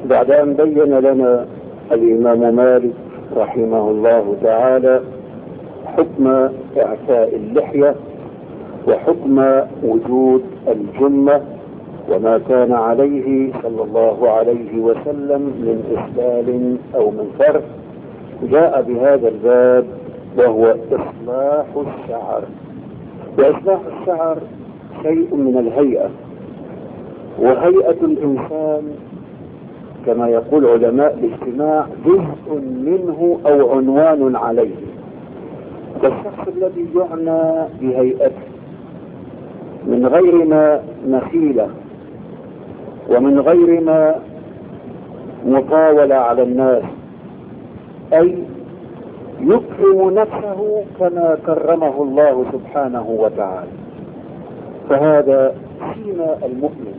بعد أن بين لنا الإمام مالك رحمه الله تعالى حكم إعفاء اللحية وحكم وجود الجمة وما كان عليه صلى الله عليه وسلم من إسبال أو من فرق، جاء بهذا الباب وهو إصلاح الشعر. وإصلاح الشعر شيء من الهيئة، وهيئة الإنسان كما يقول علماء الاجتماع جزء منه أو عنوان عليه. والشخص الذي يعنى بهيئته من غير ما مخيلة ومن غير ما مطاولة على الناس، أي يكرم نفسه كما كرمه الله سبحانه وتعالى، فهذا سيما المؤمن.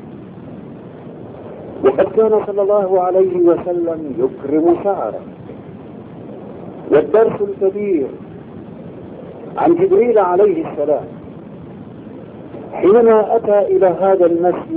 وقد كان صلى الله عليه وسلم يكرم شعره. والدرس الكبير عن جبريل عليه السلام حينما أتى إلى هذا المسجد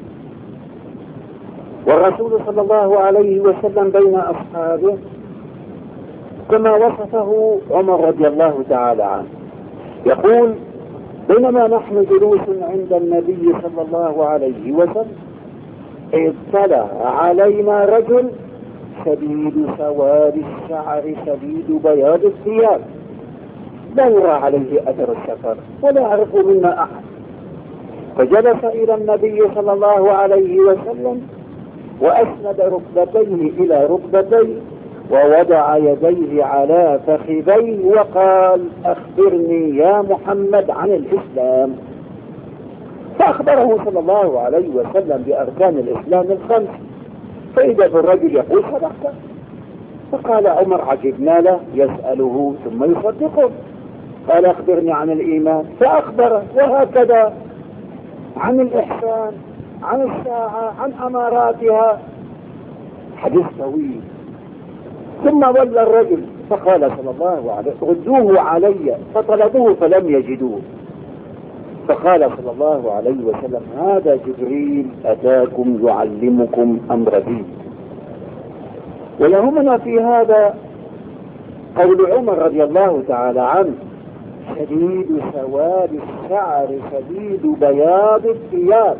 والرسول صلى الله عليه وسلم بين أصحابه كما وصفه عمر رضي الله تعالى عنه، يقول: بينما نحن جلوس عند النبي صلى الله عليه وسلم اطلع علينا رجل شديد سواد الشعر شديد بياض الثياب، لا يرى عليه أثر السفر ولا يعرف منا أحد، فجلس إلى النبي صلى الله عليه وسلم وأسند ركبتيه إلى ركبتيه ووضع يديه على فخذيه وقال: أخبرني يا محمد عن الإسلام. فأخبره صلى الله عليه وسلم بأركان الإسلام الخمس، فإذا بالرجل يقول: صدقت. فقال عمر: عجبنا له يسأله ثم يصدقه. قال: أخبرني عن الإيمان، فأخبره، وهكذا عن الإحسان، عن الساعة، عن أماراتها، حديث طويل. ثم ولى الرجل فقال صلى الله عليه وسلم: ردوه علي، فطلبوه فلم يجدوه، فقال صلى الله عليه وسلم: هذا جبريل أتاكم يعلمكم أمر دين. ويهمنا في هذا قول عمر رضي الله تعالى عنه: شديد سواد الشعر شديد بياض الثياب،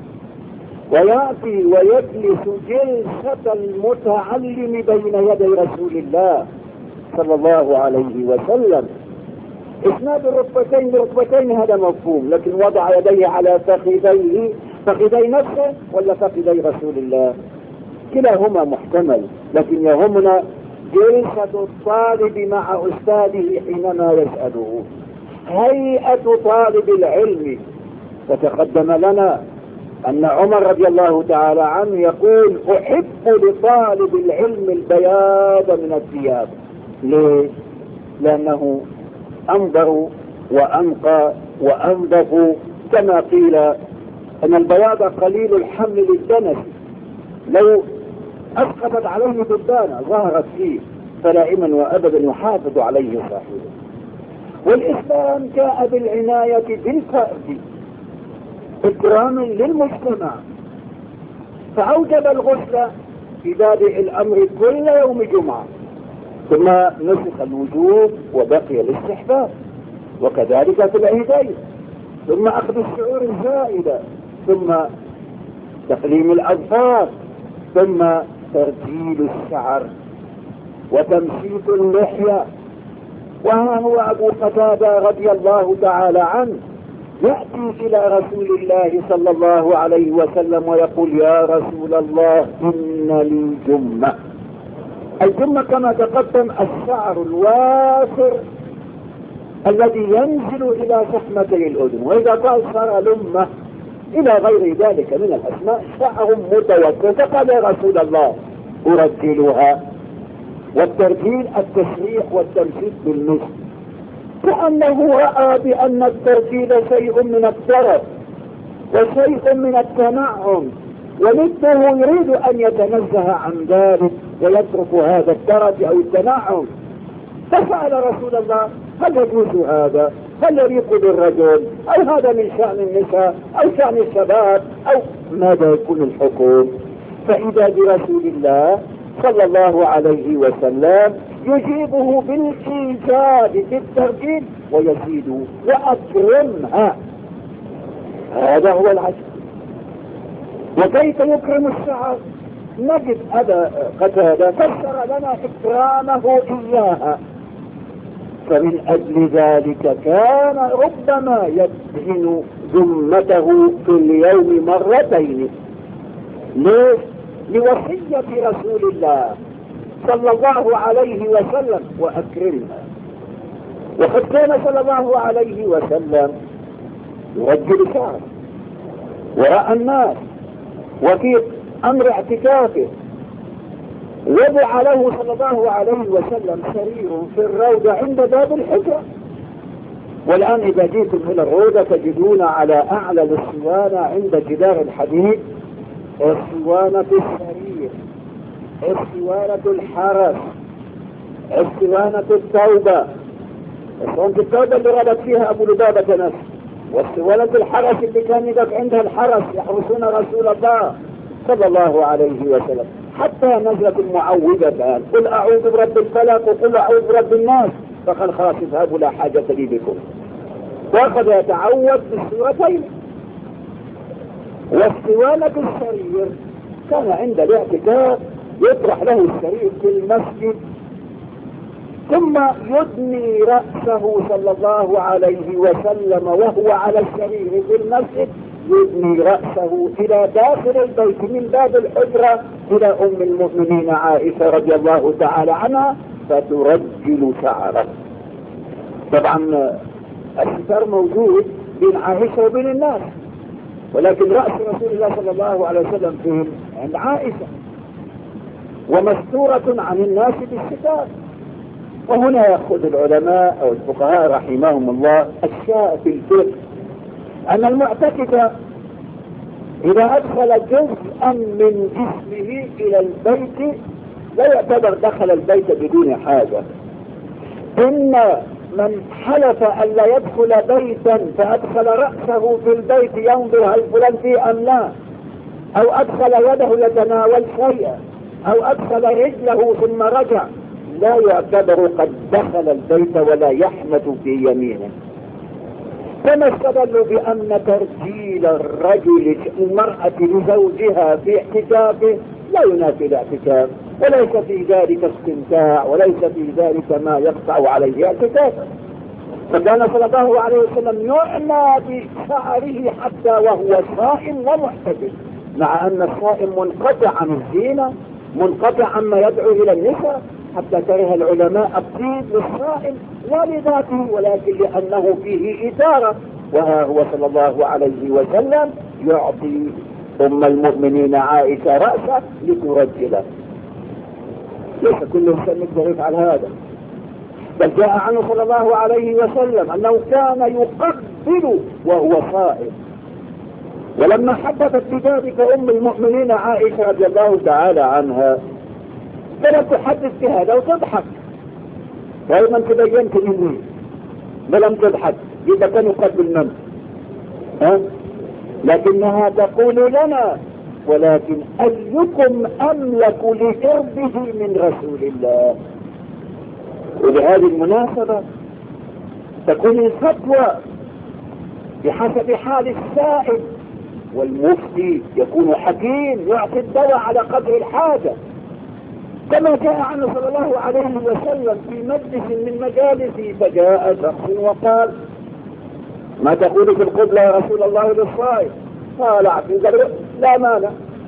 ويأتي ويجلس جلسة المتعلم بين يدي رسول الله صلى الله عليه وسلم. اسناد الركبتين بركبتين هذا مفهوم، لكن وضع يديه على فخذيه، فخذي نفسه ولا فخذي رسول الله؟ كلاهما محتمل، لكن يهمنا جلسة الطالب مع أستاذه حينما يسأله، هيئة طالب العلم. فتقدم لنا أن عمر رضي الله تعالى عنه يقول: أحب لطالب العلم البياض من الثياب. ليه؟ لأنه أنظر وأنقى وأنظف، كما قيل أن البياض قليل الحمل للدنس، لو أسقطت عليه دبانة ظهرت فيه فدائما وأبدا يحافظ عليه صاحبه. والإسلام جاء بالعناية بالفرد إكراما للمجتمع، فأوجب الغسل في بادئ الأمر كل يوم جمعة، ثم نسخ الوجوب وبقي الاستحباب، وكذلك في العيدين، ثم أخذ الشعور الزائدة، ثم تقليم الأظفار، ثم ترجيل الشعر وتمشيط اللحية. وها هو أبو قتادة رضي الله تعالى عنه يأتي إلى رسول الله صلى الله عليه وسلم ويقول: يا رسول الله إن لي جمة. الجمة كما تقدم الشعر الوافر الذي ينزل إلى شحمتي الأذن، وإذا قال صار لمة إلى غير ذلك من الأسماء شعر متوسط. فقال: يا رسول الله أرجلها. والترجيل التشريح والتمشيط بالنصف، كأنه رأى بأن الترجيل شيء من الطرف وشيء من التنعم، ومثله يريد أن يتنزه عن ذلك ويترك هذا الترف أو التنعم. فسأل رسول الله: هل يجوز هذا؟ هل يليق بالرجل؟ أو هذا من شأن النساء أو شأن الشباب أو ماذا يكون الحكم؟ فإذا برسول الله صلى الله عليه وسلم يجيبه بالإيجاد بالترجيل ويزيد وأكرمها. هذا هو العجب. وكيف يكرم الشعر؟ نجد أبا قتادة فسر لنا إكرامه إياها. فمن أجل ذلك كان ربما يدهن ذمته في اليوم مرتين. ليه؟ لوصية رسول الله صلى الله عليه وسلم وأكرمها. وقد كان صلى الله عليه وسلم يرجل شعره ورأى الناس، وفي أمر اعتكافه وضع له صلى الله عليه وسلم سرير في الروضة عند باب الحجرة. والآن إذا جئتم إلى الروضة تجدون على أعلى الاسوانة عند جدار الحديد اسوانة السرير، اسوانة الحرس، اسوانة التوبة. اسوانة التوبة اللي ربط فيها أبو لبابة نفسه، واسوانة الحرس اللي كان يقف عندها الحرس يحرسون رسول الله صلى الله عليه وسلم. حتى نزلت المعوذتان، قل أعوذ برب الفلق وقل أعوذ برب الناس، فقال خلاص اذهبوا لا حاجة لي بكم. وقد يتعوذ بالسورتين. واستوانة السرير كان عند الاعتكاف يطرح له السرير في المسجد، ثم يدني رأسه صلى الله عليه وسلم وهو على السرير في المسجد، يدني رأسه إلى داخل البيت من باب الحجرة إلى أم المؤمنين عائشة رضي الله تعالى عنها فترجل شعره. طبعا الستار موجود بين عائشة وبين الناس، ولكن رأس رسول الله صلى الله عليه وسلم فين؟ عند عائشة، ومستورة عن الناس بالستار. وهنا يأخذ العلماء أو الفقهاء رحمهم الله الشاء في الفقه أن المعتكف إذا أدخل جزءا من جسمه إلى البيت لا يعتبر دخل البيت بدون حاجة. إن من حلف أن لا يدخل بيتا فأدخل رأسه في البيت ينظر هل فلان فيه أم لا، أو أدخل يده يتناول شيئا، أو أدخل رجله ثم رجع، لا يعتبر قد دخل البيت ولا يحمد في يمينه. كما استدلوا بأن ترجيل الرجل المرأة لزوجها في اعتكافه لا ينافي الاعتكاف، وليس في ذلك استمتاع، وليس في ذلك ما يقطع عليه اعتكافه. فكان صلى الله عليه وسلم يعنى بشعره حتى وهو صائم ومحتفل، مع أن الصائم منقطع عن الزينة، منقطع عما يدعو إلى النساء، حتى كره العلماء الطيب للصائم لا لذاته ولكن لأنه فيه إثارة. وها هو صلى الله عليه وسلم يعطي أم المؤمنين عائشة رأسه لترجله. ليس كل إنسان يقدر يفعل هذا، بل جاء عنه صلى الله عليه وسلم أنه كان يقبل وهو صائم. ولما حدثت بذلك أم المؤمنين عائشة رضي الله تعالى عنها كانت تحدث بهذا وتضحك، دائما تبينت مني ولم تضحك، إذا كان يقبل من لكنها تقول لنا ولكن أيكم أملك لإربه من رسول الله. ولهذه المناسبة تكون الفتوى بحسب حال السائل، والمفتي يكون حكيم يعطي الدواء على قدر الحاجة. كما جاء عنه صلى الله عليه وسلم في مجلس من مجالسه فجاء شخص وقال ما تقول في القبلة يا رسول الله للصائم؟ قال اعتذر لا مانع.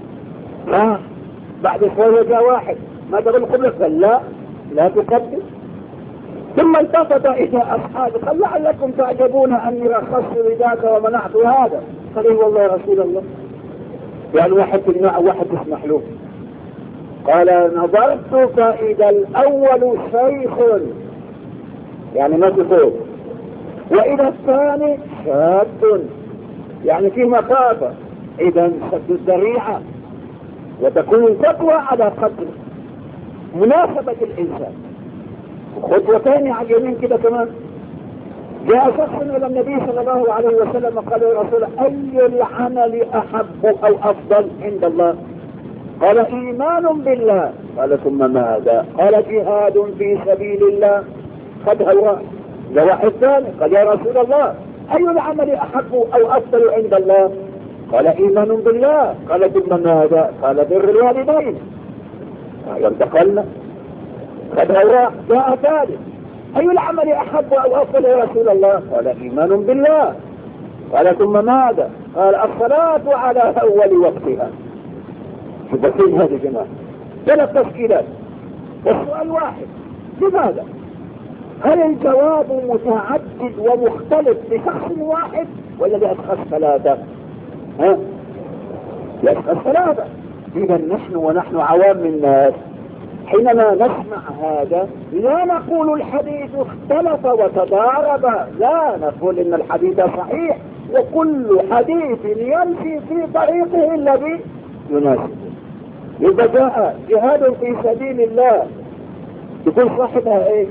بعد شوية جاء واحد ما تقول القبلة؟ قال لا تقبل. ثم التفت إلى أصحابه قال لعلكم تعجبون أني رخصت لذاك ومنعت هذا. قال إيه والله يا رسول الله. يعني واحد تمنع واحد تسمح له. قال نظرت فإذا الأول شيخ يعني ما تفوت، وإذا الثاني شاب يعني في مخافة، إذا سد الذريعة وتكون الفتوى على قدر مناسبة الإنسان. خطوتين على اليمين كده كمان. جاء شخص إلى النبي صلى الله عليه وسلم قال يا رسول أي العمل أحب أو أفضل عند الله؟ قال إيمان بالله. قال ثم ماذا؟ قال جهاد في سبيل الله. قد هو واحد ثاني قال يا رسول الله أي العمل أحب أو أفضل عند الله؟ قال إيمان بالله. قال ثم ماذا؟ قال بر الوالدين. انتقلنا. قد هو جاء ثالث أي العمل أحب أو أفضل يا رسول الله؟ قال إيمان بالله. قال ثم ماذا؟ قال الصلاة على أول وقتها. شوفوا هذه يا جماعة 3 تشكيلات والسؤال واحد. لماذا؟ هل الجواب متعدد ومختلف لشخص واحد ولا لأشخاص 3؟ لأشخاص 3. إذا نحن ونحن عوام الناس حينما نسمع هذا لا نقول الحديث اختلف وتضارب، لا نقول ان الحديث صحيح وكل حديث يمشي في طريقه الذي يناسبه. إذا جاء جهاد في سبيل الله يكون صاحبها ايه؟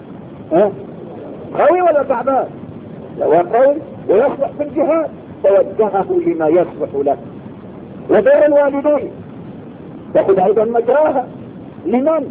قوي ولا تعبان؟ لو قوي ويصلح في الجهاد توجهه لما يصلح له. وبر الوالدين تأخذ ايضا مجراها. لمن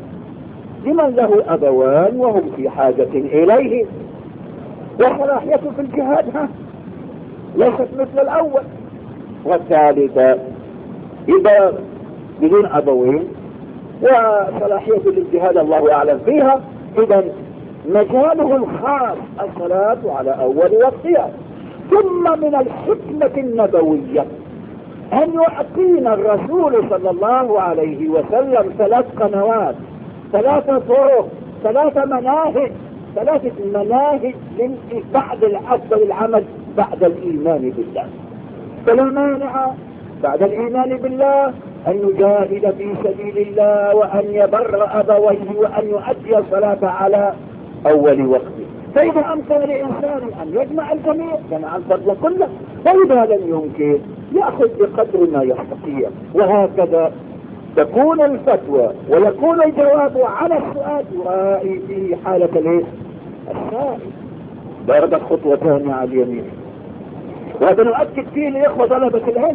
له أبوان وهم في حاجة إليه. وصلاحيته في الجهاد ليست مثل الأول. والثالثة إذا بدون أبوين وصلاحية للجهاد الله أعلم فيها، إذا مجاله الخاص الصلاة على أول وقتها. ثم من الحكمة النبوية أن يعطينا الرسول صلى الله عليه وسلم 3 قنوات، 3 طرق، 3 مناهج، 3 مناهج بعد الأفضل العمل بعد الإيمان بالله. فلا مانع بعد الإيمان بالله أن يجاهد في سبيل الله وأن يبر أبويه وأن يؤدي الصلاة على أول وقته. فإذا أمكن لإنسان أن يجمع الجميع جمع الفضل كله، وإذا لم يمكن يأخذ بقدر ما يستطيع. وهكذا تكون الفتوى ويكون الجواب على السؤال يرائي فيه حالة السائل. ضربت خطوتان على اليمين. وهذا نؤكد فيه لإخوة طلبة العلم.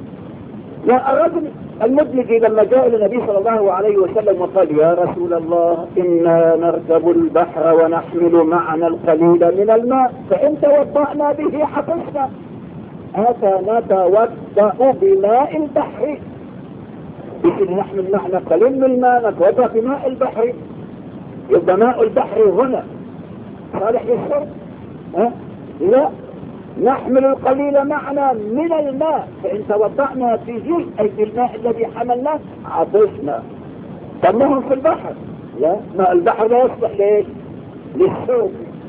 يا الرجل المدلجي لما جاء للنبي صلى الله عليه وسلم وقال يا رسول الله إنا نركب البحر ونحمل معنا القليل من الماء فإن توضأنا به حفظنا، أفنتوضأ بماء البحر؟ يمكن نحمل معنا قليل من الماء نتوضأ بماء البحر؟ يبقى ماء البحر هنا صالح للشرب؟ لا، نحمل القليل معنا من الماء فإن توضأنا في جزء أي في الماء الذي حملناه عطشنا. طب ما هم في البحر؟ لا، ماء البحر لا يصلح ليش؟ للشرب.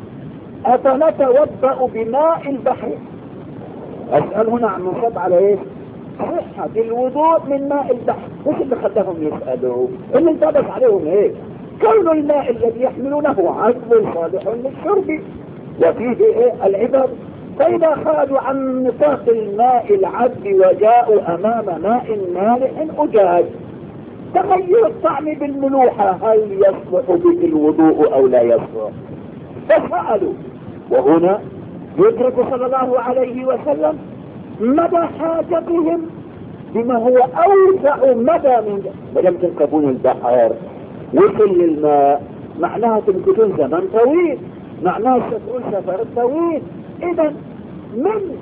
أفنتوضأ بماء البحر؟ أسأل هنا عن مصاب على ايش؟ صحة الوضوء من ماء البحر. وش اللي خلاهم يسألوا؟ اللي انتبس عليهم ايه؟ كون الماء الذي يحملونه عذب صالح للشرب وفيه ايه؟ العباد. فإذا خرجوا عن نطاق الماء العذب وجاءوا أمام ماء مالح أجاج تغير الطعم بالملوحة، هل يصلح به الوضوء أو لا يصلح؟ فسألوا. وهنا يدرك صلى الله عليه وسلم مدى حاجتهم بما هو أوسع مدى من ولم تركبون البحر وصل للماء، معناها تمكثون زمن طويل، معناها تسافرون سفر طويل. إذا من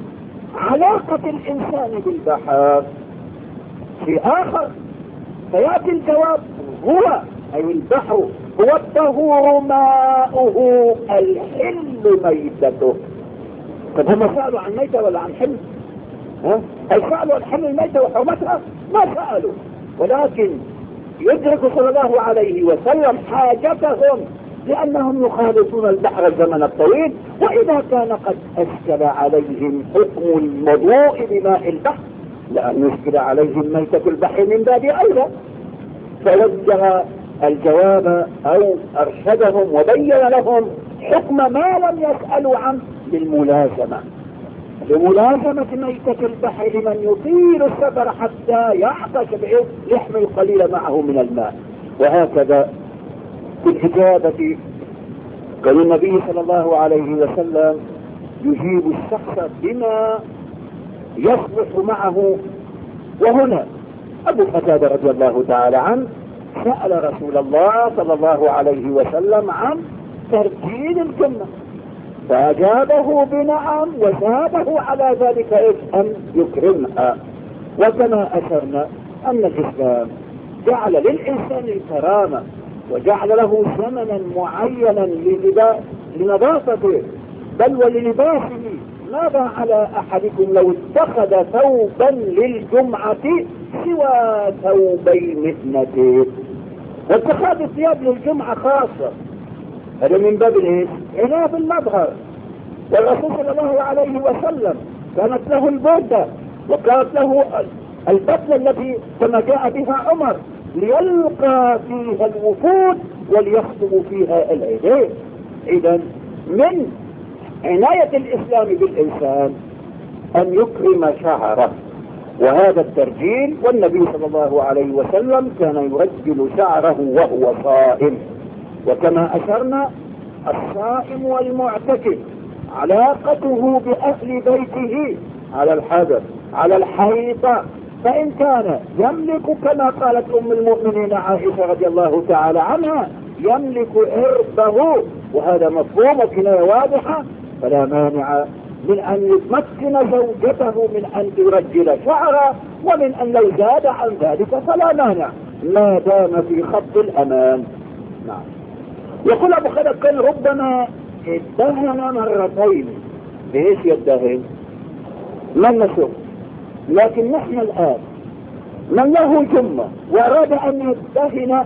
علاقة الإنسان بالبحر في آخر فيأتي الجواب هو أي البحر هو الطهور ماؤه الحل ميتته. طب هم سألوا عن ميتة ولا عن حل؟ هل سألوا عن حل الميتة وحرمتها؟ ما سألوا، ولكن يدرك صلى الله عليه وسلم حاجتهم لأنهم يخالطون البحر الزمن الطويل. وإذا كان قد أشكل عليهم حكم الوضوء بماء البحر لأن يشكل عليهم ميتة البحر من باب أولى، فوجه الجواب أو أرشدهم وبين لهم حكم ما لم يسألوا عنه للملازمة، لملازمة ميتة البحر لمن يطيل السفر حتى يعطش يحمل قليل معه من الماء. وهكذا في الإجابة قال النبي صلى الله عليه وسلم يجيب الشخص بما يصلح معه. وهنا أبو قتادة رضي الله تعالى عنه سأل رسول الله صلى الله عليه وسلم عن ترجيل الجنة، فأجابه بنعم، وزاده على ذلك أن يكرمها. وكما أشرنا أن الإسلام جعل للإنسان الكرامة، وجعل له زمنا معينا لنظافته بل وللباسه. ماذا على أحدكم لو اتخذ ثوبا للجمعة سوى ثوبي مهنته؟ واتخاذ الثياب للجمعة خاصة، هذا من باب الايه؟ عناية بالمظهر. والرسول صلى الله عليه وسلم كانت له البردة، وكانت له البدلة التي كما جاء بها عمر ليلقى فيها الوفود وليخطب فيها العيدين. إذن من عناية الإسلام بالإنسان أن يكرم شعره، وهذا الترجيل. والنبي صلى الله عليه وسلم كان يرجل شعره وهو صائم. وكما أشرنا الصائم والمعتكف علاقته بأهل بيته على الحذر، على الحيطة. فإن كان يملك كما قالت أم المؤمنين عائشة رضي الله تعالى عنها يملك عرضه، وهذا مفهوم وكناية واضحة، فلا مانع من أن يمكن زوجته من أن ترجل شعره، ومن أن لو زاد عن ذلك فلا مانع ما دام في خط الأمان. نعم. يقول أبو خالد كان ربما ادهن مرتين. ليش يدهن؟ من نشوف. لكن نحن الآن من له جمة وأراد أن يدهن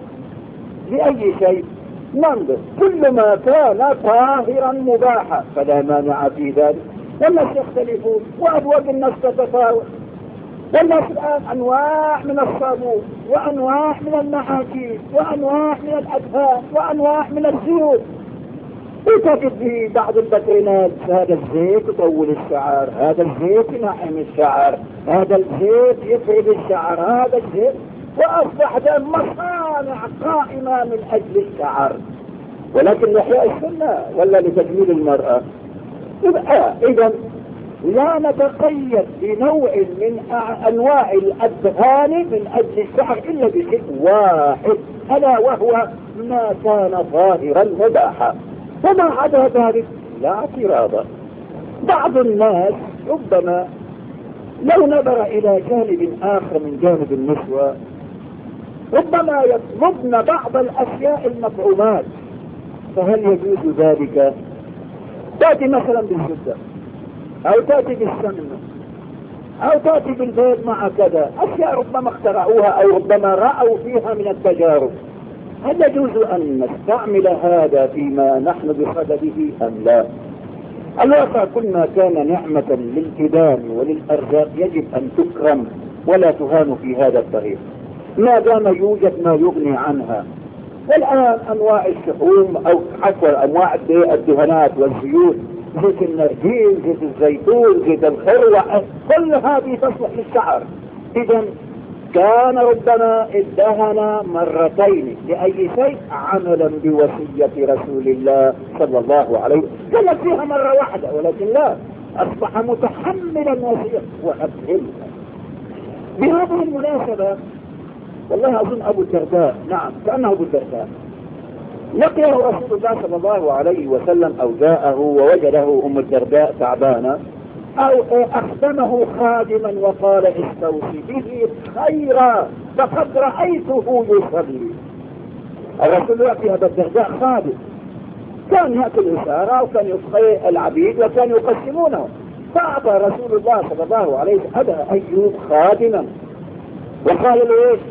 لأي شيء ننظر، كل ما كان طاهرا مباحا فلا مانع في ذلك. والناس يختلفون وأبواب الناس تتفاوت، والناس الآن أنواع من الصابون، وأنواع من المحاكيم، وأنواع من الأدهان، وأنواع من الزيوت. وتجد في بعض البترينات هذا الزيت يطول الشعر، هذا الزيت ينعم الشعر، هذا الزيت يفرد الشعر، هذا الزيت. وأصبحت مصانع قائمة من أجل الشعر، ولكن لإحياء السنة ولا لتجميل المرأة. إذا لا نتقيد بنوع من أنواع الأدهان من أجل الشعر إلا بشيء واحد، ألا وهو ما كان ظاهرا مباحا، وما عدا ذلك لا اعتراض. بعض الناس ربما لو نظر إلى جانب آخر من جانب النسوة ربما يطلبن بعض الأشياء المطعومات، فهل يجوز ذلك؟ تأتي مثلا بالزبدة، أو تأتي بالسمن، أو تأتي بالبيض مع كذا، أشياء ربما اخترعوها أو ربما رأوا فيها من التجارب. هل يجوز أن نستعمل هذا فيما نحن بصدده أم لا؟ الواقع كل ما كان نعمة للإدام وللأرزاق يجب أن تكرم ولا تهان في هذا الطريق ما دام يوجد ما يغني عنها. والآن أنواع الشحوم أو عفوا أنواع الدهانات والزيوت، زيت النرجيل، زيت الزيتون، زيت الخروع، كل هذه تصلح للشعر. إذا كان ربما ادهن مرتين لأي شيء عملا بوصية رسول الله صلى الله عليه وسلم. كانت فيها مرة واحدة، ولكن لا، أصبح متحملا وصية وأبهلها. بهذه المناسبة والله أظن أبو الدرداء، نعم كأنه أبو الدرداء، لقيه رسول الله صلى الله عليه وسلم أو جاءه ووجده أم الدرداء تعبانة، أو أخدمه خادما وقال استوصي به خيرا فقد رأيته يصلي. الرسول يأتي أبا الدرداء خادم، كان يأكل إشارة وكان يسقي العبيد وكان يقسمونه، فأعطى رسول الله صلى الله عليه وسلم أبا أيوب خادما وقال له إيش؟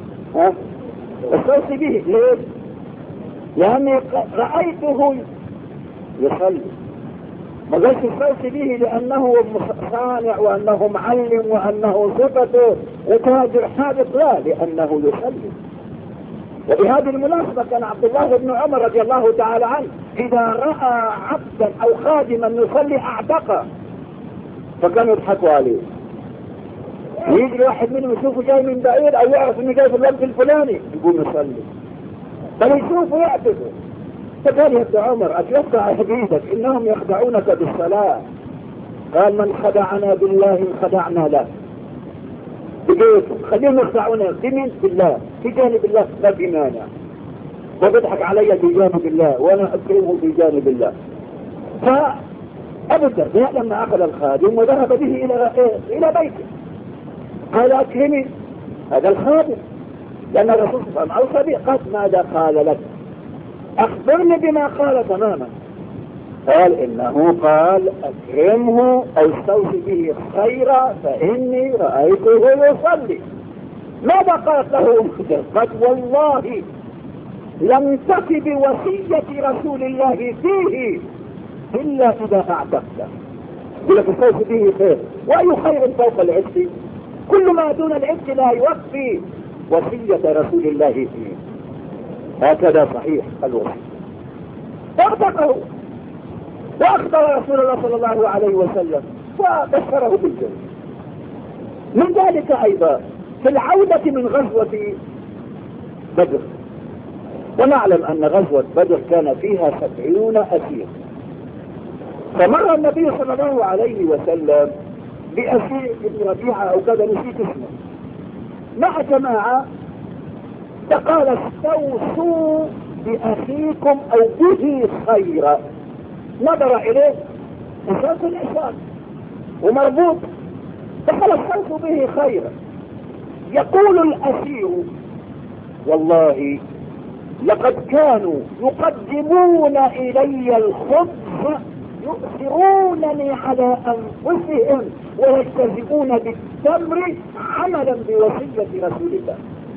استوصي به. ليش؟ لأني رأيته يصلي. ما قالش استوصي به لأنه صانع وأنه معلم وأنه صفته وتاجر حادث، لا، لأنه يصلي. وبهذه المناسبة كان عبد الله بن عمر رضي الله تعالى عنه إذا رأى عبدا أو خادما يصلي أعتقه، فكانوا يضحكوا عليه. يجي واحد منهم يشوفه جاي من بعيد أو يعرف إنه جاي في الوقت الفلاني يقوم يصلي، بل يشوفه يعتقه. فقال يا ابن عمر أتوقع حديثك إنهم يخدعونك بالصلاة. قال من خدعنا بالله خدعنا له. بجيته خليهم يخدعونا في مين؟ بالله، في جانب الله ما في مانع. وبيضحك علي في جانب الله وانا اكرمه في جانب الله. فابو الدرداء لما اخذ الخادم وذهب به الى بيته قال اكرمي هذا الخادم، لان الرسول صلى الله عليه وسلم اوصى به. قال ماذا قال لك؟ اخبرني بما قال تماما. قال انه قال اكرمه او استوصي به خيرا فاني رايته يصلي. ماذا قالت له ام الدرداء؟ قالت والله لم تف بوصية رسول الله فيه إلا إذا أعتقته. يقول لك استوصي به خير، وأي خير فوق العتق؟ كل ما دون العتق لا يوفي وصية رسول الله فيه. هكذا صحيح الوصية. فاعتقه وأخبر رسول الله صلى الله عليه وسلم وبشره بالجنة. من ذلك أيضا في العودة من غزوة بدر، ونعلم أن غزوة بدر كان فيها 70 أسير. فمر النبي صلى الله عليه وسلم بأسير ابن ربيعة أو كذا نسيت اسمه مع جماعة، فقال استوصوا بأخيكم أو به خيرا. نظر إليه إنسان الإنسان ومربوط، فقال استوصوا به خيرا. يقول الأسير والله لقد كانوا يقدمون إلي الخبز يؤثرونني على أنفسهم ويجتزئون بالتمر عملا بوصية رسول الله.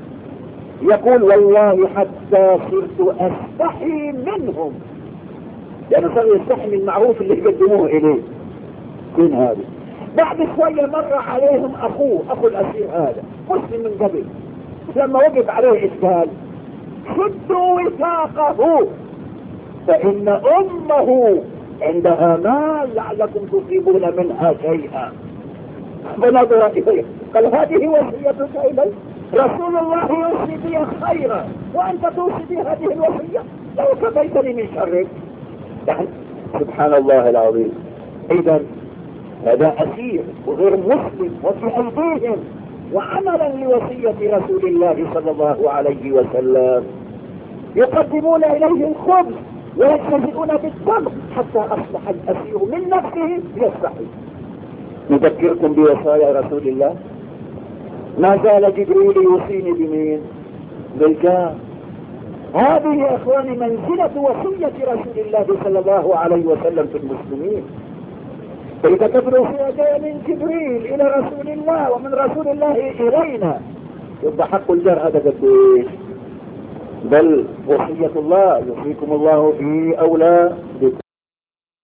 يقول والله حتى صرت أستحي منهم، لأنه صار يستحي من المعروف اللي يقدموه إليه. كن هذا بعد شوية مر عليهم أخو الأسير هذا مسلم من قبل، لما وقف عليه إشكال شدوا وثاقه فإن أمه عندها مال لعلكم تصيبون منها شيئا. فنظر إليه قال هذه وصيتك إلي؟ رسول الله يوصي بي خيرا وأنت توصي بي هذه الوصية؟ لو كفيتني من شرك. يعني سبحان الله العظيم. إذا هذا أسير وغير مسلم وفي أيديهم، وعملا لوصية رسول الله صلى الله عليه وسلم يقدمون إليه الخبز ويجتزئون بالتمر حتى أصبح الأسير من نفسه يستحي. نذكركم بوصايا رسول الله. ما زال جبريل يوصيني بمين؟ بالجار. هذه يا إخواني منزلة وصية رسول الله صلى الله عليه وسلم في المسلمين. فإذا كبروا فيها جاء من جبريل إلى رسول الله ومن رسول الله إلينا، يبقى حق الجار هذا قديش؟ بل وصية الله يوصيكم الله في أولادكم.